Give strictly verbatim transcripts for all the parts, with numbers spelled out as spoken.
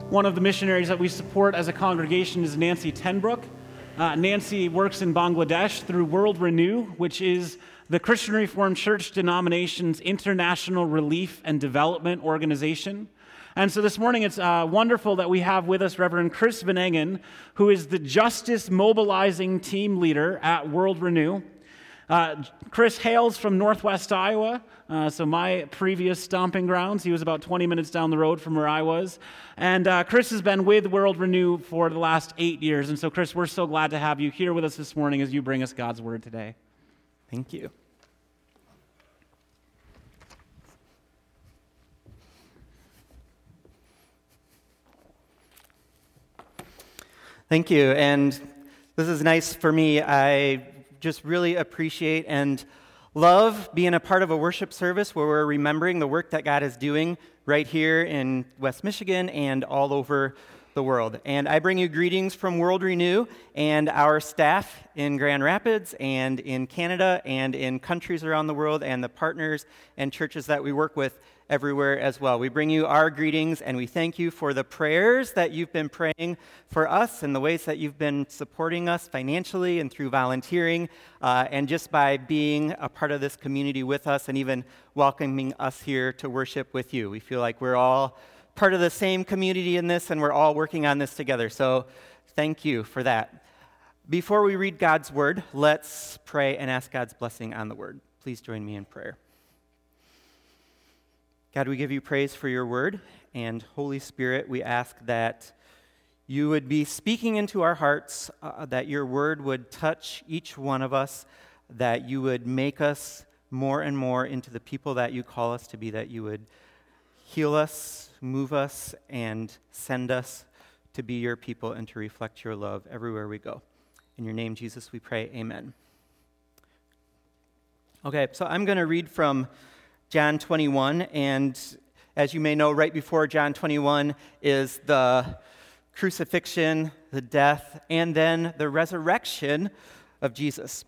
One of the missionaries that we support as a congregation is Nancy Tenbrook. Uh, Nancy works in Bangladesh through World Renew, which is the Christian Reformed Church denomination's international relief and development organization. And so this morning, it's uh, wonderful that we have with us Reverend Chris Van Engen, who is the Justice Mobilizing Team Leader at World Renew. Uh, Chris hails from Northwest Iowa, uh, so my previous stomping grounds. He was about twenty minutes down the road from where I was. And uh, Chris has been with World Renew for the last eight years. And so, Chris, we're so glad to have you here with us this morning as you bring us God's Word today. Thank you. Thank you. And this is nice for me. I just really appreciate and love being a part of a worship service where we're remembering the work that God is doing right here in West Michigan and all over the world. And I bring you greetings from World Renew and our staff in Grand Rapids and in Canada and in countries around the world and the partners and churches that we work with everywhere as well. We bring you our greetings and we thank you for the prayers that you've been praying for us and the ways that you've been supporting us financially and through volunteering uh, and just by being a part of this community with us and even welcoming us here to worship with you. We feel like we're all part of the same community in this and we're all working on this together. So thank you for that. Before we read God's Word, let's pray and ask God's blessing on the Word. Please join me in prayer. God, we give you praise for your word, and Holy Spirit, we ask that you would be speaking into our hearts, uh, that your word would touch each one of us, that you would make us more and more into the people that you call us to be, that you would heal us, move us, and send us to be your people and to reflect your love everywhere we go. In your name, Jesus, we pray, amen. Okay, so I'm going to read from John twenty-one, and as you may know, right before John twenty-one is the crucifixion, the death, and then the resurrection of Jesus.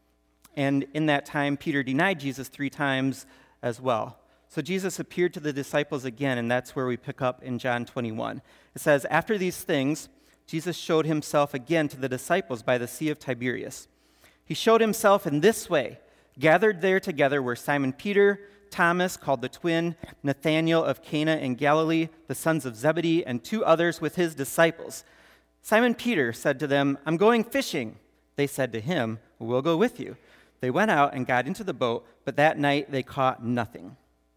And in that time, Peter denied Jesus three times as well. So Jesus appeared to the disciples again, and that's where we pick up in John twenty-one. It says, after these things, Jesus showed himself again to the disciples by the Sea of Tiberias. He showed himself in this way. Gathered there together were Simon Peter, Thomas, called the twin, Nathanael of Cana in Galilee, the sons of Zebedee, and two others with his disciples. Simon Peter said to them, I'm going fishing. They said to him, we'll go with you. They went out and got into the boat, but that night they caught nothing.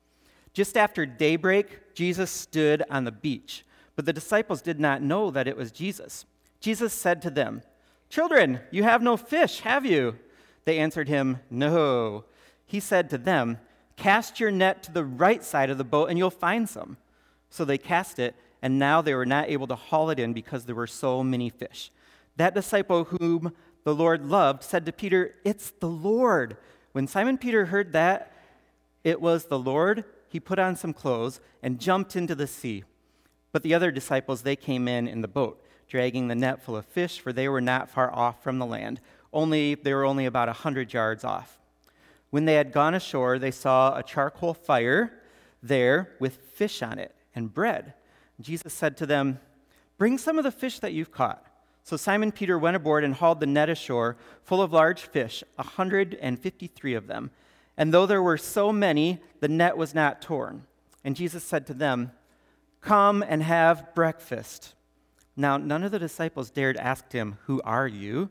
Just after daybreak, Jesus stood on the beach, but the disciples did not know that it was Jesus. Jesus said to them, Children, you have no fish, have you? They answered him, No. He said to them, Cast your net to the right side of the boat and you'll find some. So they cast it, and now they were not able to haul it in because there were so many fish. That disciple whom the Lord loved said to Peter, It's the Lord. When Simon Peter heard that it was the Lord, he put on some clothes and jumped into the sea. But the other disciples, they came in in the boat, dragging the net full of fish, for they were not far off from the land. Only they were only about a hundred yards off. When they had gone ashore, they saw a charcoal fire there with fish on it and bread. Jesus said to them, Bring some of the fish that you've caught. So Simon Peter went aboard and hauled the net ashore, full of large fish, a hundred and fifty-three of them. And though there were so many, the net was not torn. And Jesus said to them, Come and have breakfast. Now none of the disciples dared ask him, Who are you?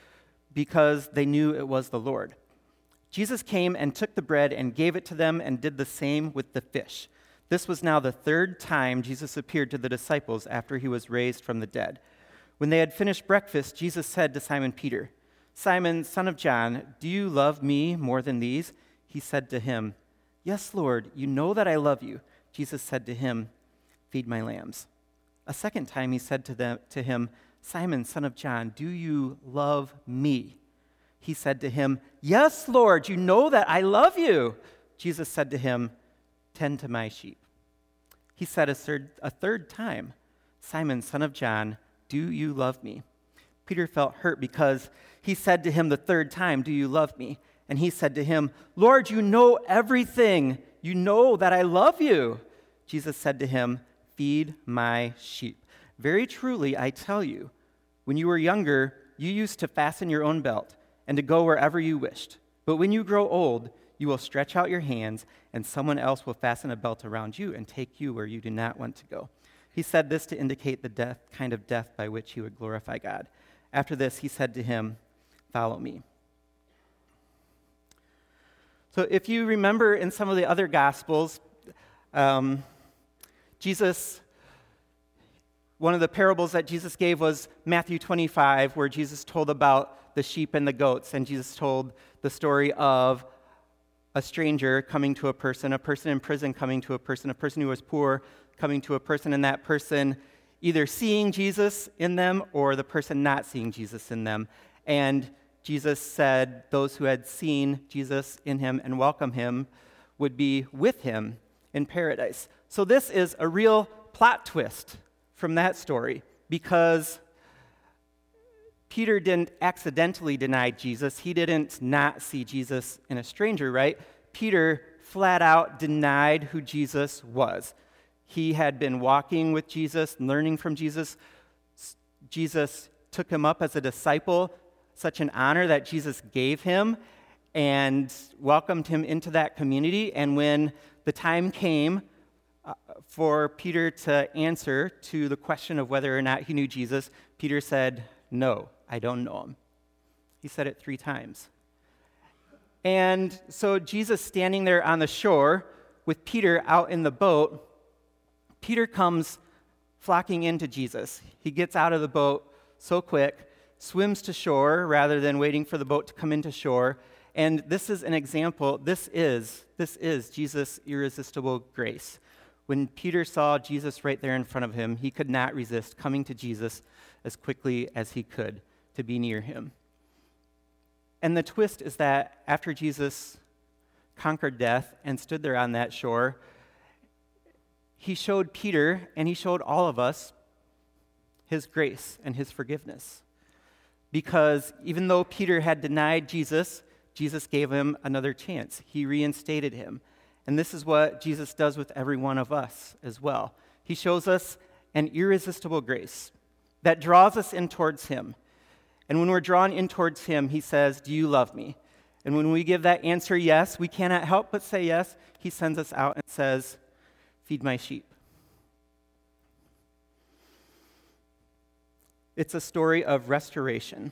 Because they knew it was the Lord. Jesus came and took the bread and gave it to them and did the same with the fish. This was now the third time Jesus appeared to the disciples after he was raised from the dead. When they had finished breakfast, Jesus said to Simon Peter, Simon, son of John, do you love me more than these? He said to him, Yes, Lord, you know that I love you. Jesus said to him, Feed my lambs. A second time he said to, them, to him, Simon, son of John, do you love me? He said to him, Yes, Lord, you know that I love you. Jesus said to him, Tend to my sheep. He said a third, a third time, Simon, son of John, do you love me? Peter felt hurt because he said to him the third time, Do you love me? And he said to him, Lord, you know everything. You know that I love you. Jesus said to him, feed my sheep. Very truly, I tell you, when you were younger, you used to fasten your own belt and to go wherever you wished. But when you grow old, you will stretch out your hands, and someone else will fasten a belt around you and take you where you do not want to go. He said this to indicate the death, kind of death by which he would glorify God. After this, he said to him, "Follow me." So if you remember in some of the other Gospels, um, Jesus, one of the parables that Jesus gave was Matthew twenty-five, where Jesus told about the sheep and the goats, and Jesus told the story of a stranger coming to a person, a person in prison coming to a person, a person who was poor coming to a person, and that person either seeing Jesus in them or the person not seeing Jesus in them. And Jesus said those who had seen Jesus in him and welcome him would be with him in paradise. So this is a real plot twist from that story, because Peter didn't accidentally deny Jesus. He didn't not see Jesus in a stranger, right? Peter flat out denied who Jesus was. He had been walking with Jesus, learning from Jesus. Jesus took him up as a disciple, such an honor that Jesus gave him, and welcomed him into that community. And when the time came uh, for Peter to answer to the question of whether or not he knew Jesus, Peter said, "No, I don't know him." He said it three times. And so Jesus standing there on the shore with Peter out in the boat, Peter comes flocking into Jesus. He gets out of the boat so quick, swims to shore rather than waiting for the boat to come into shore. And this is an example, this is, this is Jesus' irresistible grace. When Peter saw Jesus right there in front of him, he could not resist coming to Jesus as quickly as he could to be near him. And the twist is that after Jesus conquered death and stood there on that shore, he showed Peter and he showed all of us his grace and his forgiveness. Because even though Peter had denied Jesus, Jesus gave him another chance. He reinstated him. And this is what Jesus does with every one of us as well. He shows us an irresistible grace that draws us in towards him. And when we're drawn in towards him, he says, "Do you love me?" And when we give that answer, yes, we cannot help but say yes. He sends us out and says, "Feed my sheep." It's a story of restoration.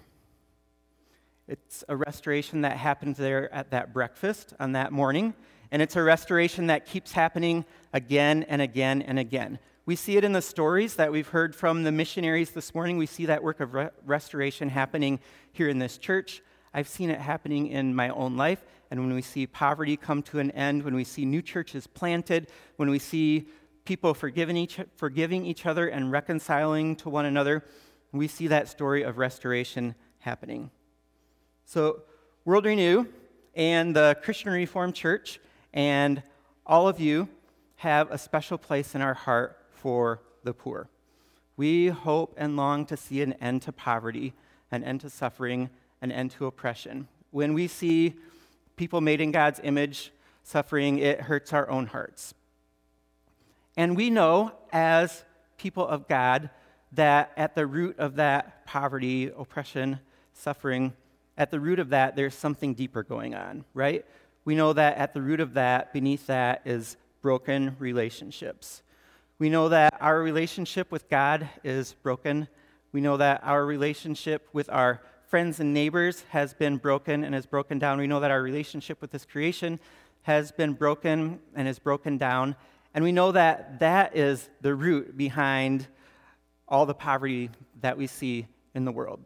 It's a restoration that happened there at that breakfast on that morning, and it's a restoration that keeps happening again and again and again. We see it in the stories that we've heard from the missionaries this morning. We see that work of re- restoration happening here in this church. I've seen it happening in my own life, and when we see poverty come to an end, when we see new churches planted, when we see people forgiving each, forgiving each other and reconciling to one another, we see that story of restoration happening. So, World Renew and the Christian Reformed Church and all of you have a special place in our heart for the poor. We hope and long to see an end to poverty, an end to suffering, an end to oppression. When we see people made in God's image suffering, it hurts our own hearts. And we know, as people of God, that at the root of that poverty, oppression, suffering, at the root of that, there's something deeper going on, right? We know that at the root of that, beneath that, is broken relationships. We know that our relationship with God is broken. We know that our relationship with our friends and neighbors has been broken and is broken down. We know that our relationship with this creation has been broken and is broken down. And we know that that is the root behind all the poverty that we see in the world.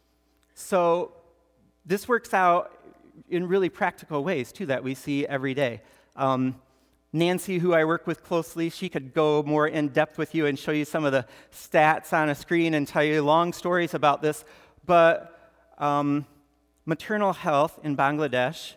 So this works out in really practical ways, too, that we see every day. Um, Nancy, who I work with closely, she could go more in depth with you and show you some of the stats on a screen and tell you long stories about this. But um, maternal health in Bangladesh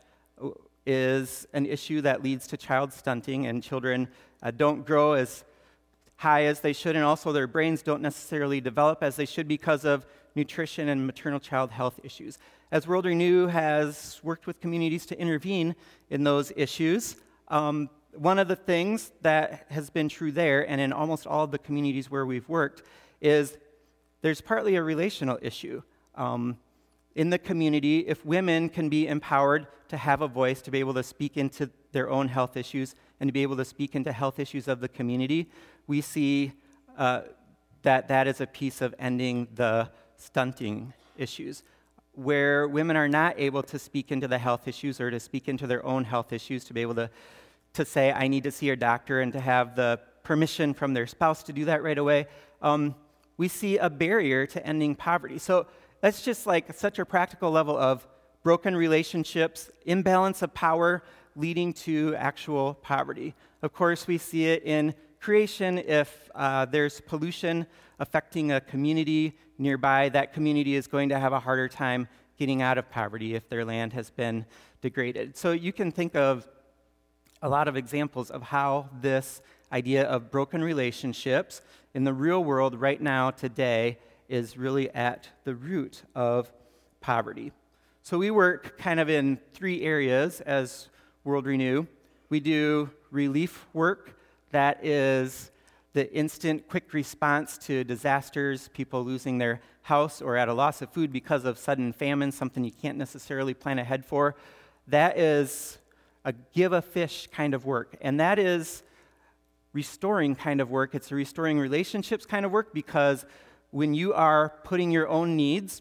is an issue that leads to child stunting, and children uh, don't grow as high as they should, and also their brains don't necessarily develop as they should because of nutrition and maternal-child health issues. As World Renew has worked with communities to intervene in those issues, um, one of the things that has been true there and in almost all of the communities where we've worked is there's partly a relational issue. Um, in the community, if women can be empowered to have a voice, to be able to speak into their own health issues and to be able to speak into health issues of the community, we see uh, that that is a piece of ending the stunting issues. Where women are not able to speak into the health issues or to speak into their own health issues, to be able to, to say, I need to see a doctor, and to have the permission from their spouse to do that right away, um, we see a barrier to ending poverty. So that's just like such a practical level of broken relationships, imbalance of power leading to actual poverty. Of course, we see it in creation. If uh, there's pollution affecting a community nearby, that community is going to have a harder time getting out of poverty if their land has been degraded. So you can think of a lot of examples of how this idea of broken relationships in the real world right now, today, is really at the root of poverty. So we work kind of in three areas as World Renew. We do relief work, that is the instant, quick response to disasters, people losing their house or at a loss of food because of sudden famine, something you can't necessarily plan ahead for. That is a give a fish kind of work, and that is restoring kind of work. It's a restoring relationships kind of work, because when you are putting your own needs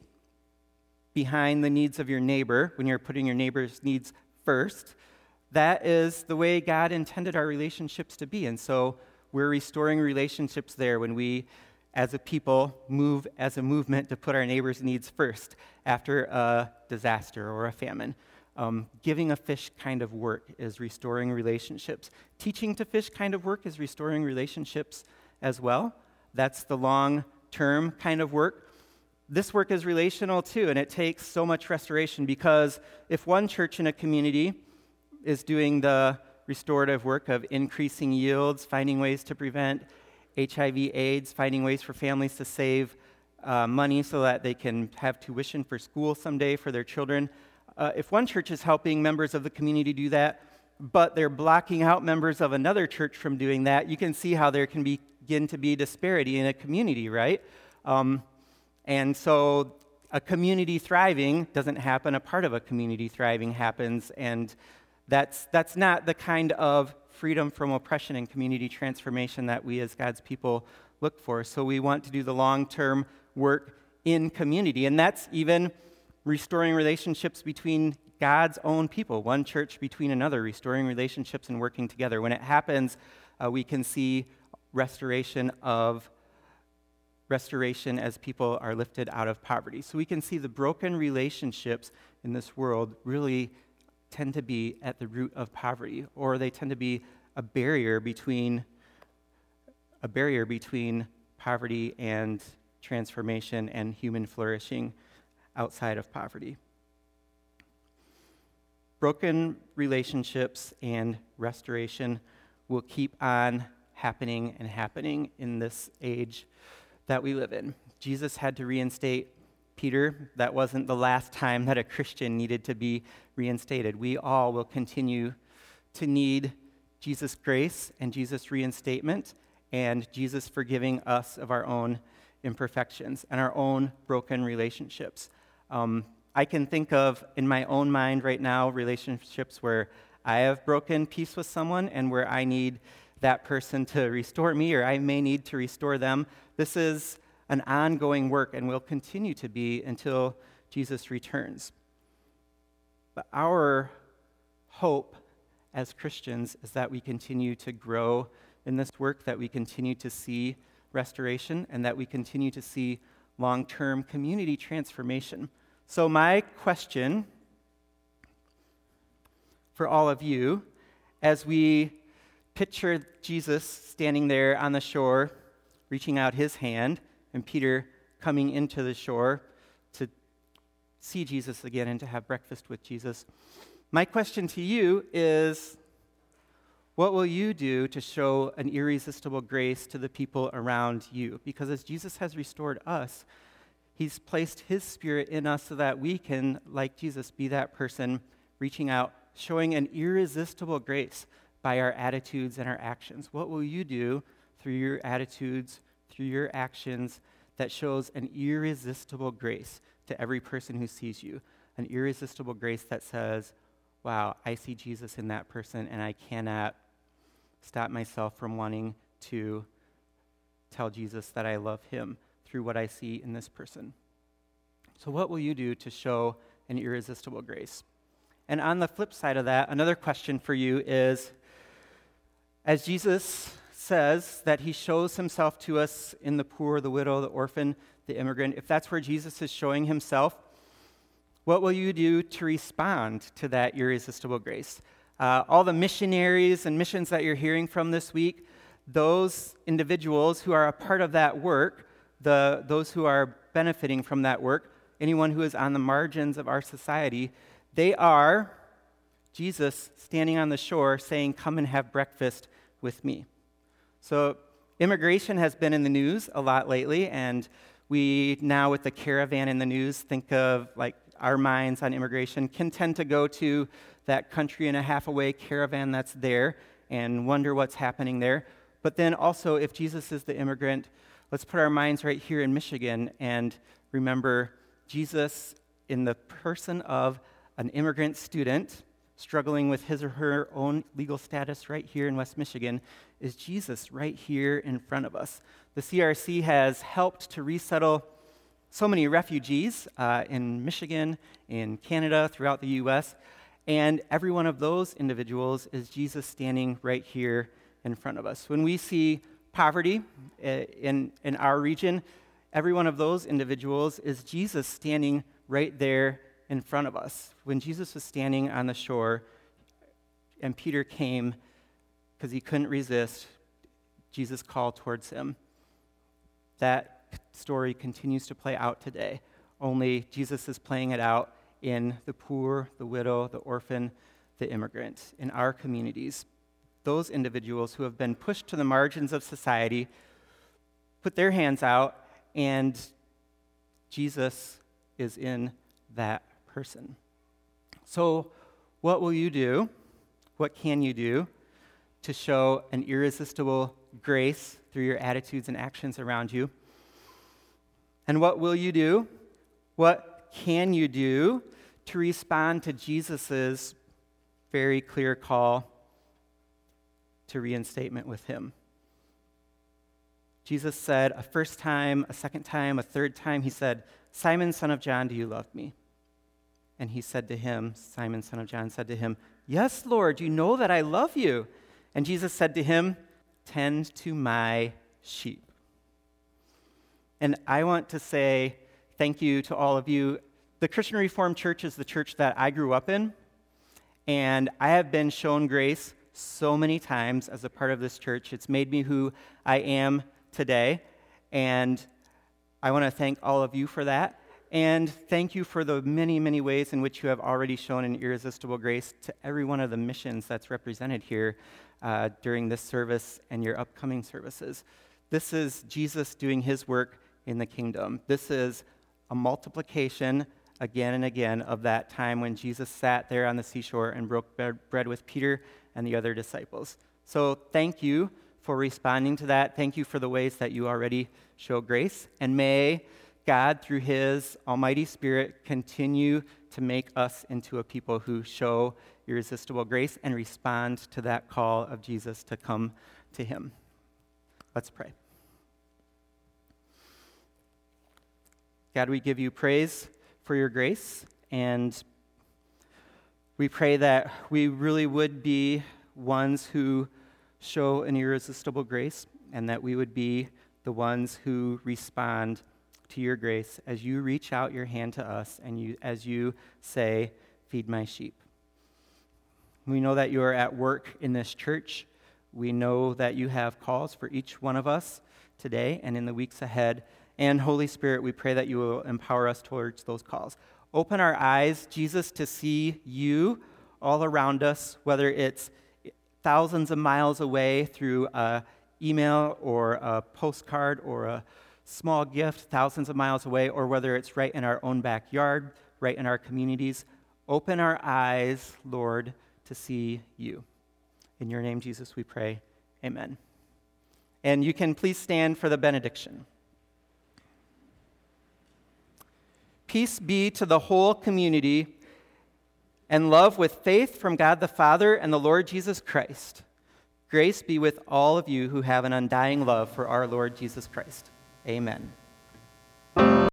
behind the needs of your neighbor, when you're putting your neighbor's needs first, that is the way God intended our relationships to be. And so we're restoring relationships there when we, as a people, move as a movement to put our neighbor's needs first after a disaster or a famine. Um, giving a fish kind of work is restoring relationships. Teaching to fish kind of work is restoring relationships as well. That's the long-term kind of work. This work is relational too, and it takes so much restoration, because if one church in a community is doing the restorative work of increasing yields, finding ways to prevent H I V AIDS, finding ways for families to save uh, money so that they can have tuition for school someday for their children, Uh, if one church is helping members of the community do that, but they're blocking out members of another church from doing that, you can see how there can be, begin to be disparity in a community, right? Um, and so a community thriving doesn't happen, a part of a community thriving happens, and that's, that's not the kind of freedom from oppression and community transformation that we as God's people look for. So we want to do the long-term work in community, and that's even restoring relationships between God's own people, one church between another, restoring relationships and working together. When it happens, uh, we can see restoration of restoration as people are lifted out of poverty. So we can see the broken relationships in this world really tend to be at the root of poverty, or they tend to be a barrier between a barrier between poverty and transformation and human flourishing outside of poverty. Broken relationships and restoration will keep on happening and happening in this age that we live in. Jesus had to reinstate Peter. That wasn't the last time that a Christian needed to be reinstated. We all will continue to need Jesus' grace and Jesus' reinstatement and Jesus forgiving us of our own imperfections and our own broken relationships. Um, I can think of, in my own mind right now, relationships where I have broken peace with someone and where I need that person to restore me, or I may need to restore them. This is an ongoing work and will continue to be until Jesus returns. But our hope as Christians is that we continue to grow in this work, that we continue to see restoration, and that we continue to see long-term community transformation. So my question for all of you, as we picture Jesus standing there on the shore, reaching out his hand, and Peter coming into the shore to see Jesus again and to have breakfast with Jesus, my question to you is, what will you do to show an irresistible grace to the people around you? Because as Jesus has restored us, he's placed his Spirit in us so that we can, like Jesus, be that person reaching out, showing an irresistible grace by our attitudes and our actions? What will you do through your attitudes, through your actions, that shows an irresistible grace to every person who sees you? An irresistible grace that says, wow, I see Jesus in that person, and I cannot stop myself from wanting to tell Jesus that I love him through what I see in this person. So what will you do to show an irresistible grace? And on the flip side of that, another question for you is, as Jesus says that he shows himself to us in the poor, the widow, the orphan, the immigrant, if that's where Jesus is showing himself, what will you do to respond to that irresistible grace? Uh, all the missionaries and missions that you're hearing from this week, those individuals who are a part of that work, the those who are benefiting from that work, anyone who is on the margins of our society, they are Jesus standing on the shore saying, come and have breakfast with me. So immigration has been in the news a lot lately, and we now with the caravan in the news think of like our minds on immigration can tend to go to that country and a half away caravan that's there and wonder what's happening there. But then also, if Jesus is the immigrant, let's put our minds right here in Michigan and remember Jesus in the person of an immigrant student struggling with his or her own legal status right here in West Michigan is Jesus right here in front of us. The C R C has helped to resettle so many refugees uh, in Michigan, in Canada, throughout the U S, and every one of those individuals is Jesus standing right here in front of us. When we see poverty in, in our region, every one of those individuals is Jesus standing right there in front of us. When Jesus was standing on the shore and Peter came because he couldn't resist, Jesus called towards him. That story continues to play out today, only Jesus is playing it out in the poor, the widow, the orphan, the immigrant, in our communities. Those individuals who have been pushed to the margins of society put their hands out, and Jesus is in that person. So what will you do? What can you do to show an irresistible grace through your attitudes and actions around you? And what will you do? What can you do to respond to Jesus' very clear call to reinstatement with him? Jesus said a first time, a second time, a third time, he said, Simon, son of John, do you love me? And he said to him, Simon, son of John, said to him, yes, Lord, you know that I love you. And Jesus said to him, tend to my sheep. And I want to say thank you to all of you. The Christian Reformed Church is the church that I grew up in, and I have been shown grace so many times as a part of this church. It's made me who I am today, and I want to thank all of you for that. And thank you for the many, many ways in which you have already shown an irresistible grace to every one of the missions that's represented here uh, during this service and your upcoming services. This is Jesus doing his work in the kingdom. This is a multiplication again and again of that time when Jesus sat there on the seashore and broke bread with Peter and the other disciples. So thank you for responding to that. Thank you for the ways that you already show grace. And may God, through his almighty Spirit, continue to make us into a people who show irresistible grace and respond to that call of Jesus to come to him. Let's pray. God, we give you praise for your grace, and we pray that we really would be ones who show an irresistible grace, and that we would be the ones who respond to your grace as you reach out your hand to us and you, as you say, feed my sheep. We know that you are at work in this church. We know that you have calls for each one of us today and in the weeks ahead. And Holy Spirit, we pray that you will empower us towards those calls. Open our eyes, Jesus, to see you all around us, whether it's thousands of miles away through an email or a postcard or a small gift thousands of miles away, or whether it's right in our own backyard, right in our communities. Open our eyes, Lord, to see you. In your name, Jesus, we pray. Amen. And you can please stand for the benediction. Peace be to the whole community, and love with faith from God the Father and the Lord Jesus Christ. Grace be with all of you who have an undying love for our Lord Jesus Christ. Amen.